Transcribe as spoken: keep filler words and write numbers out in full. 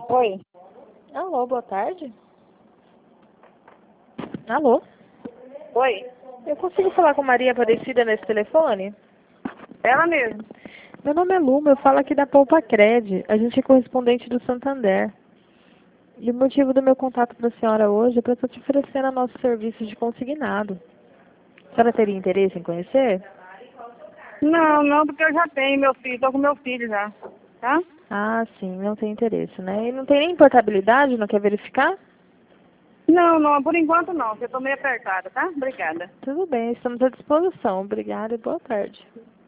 Oi. Alô, boa tarde. Alô? Oi. Eu consigo falar com Maria Aparecida nesse telefone? Ela mesmo. Meu nome é Luma, eu falo aqui da Poupa Cred. A gente é correspondente do Santander. E o motivo do meu contato para a senhora hoje é para estar te oferecendo nosso serviço de consignado. A senhora teria interesse em conhecer? Não, não, porque eu já tenho meu filho, tô com meu filho já. Tá? Ah, sim, não tem interesse, né? E não tem nem portabilidade, não quer verificar? Não, não, por enquanto não, porque eu tô meio apertada, tá? Obrigada. Tudo bem, estamos à disposição. Obrigada e boa tarde.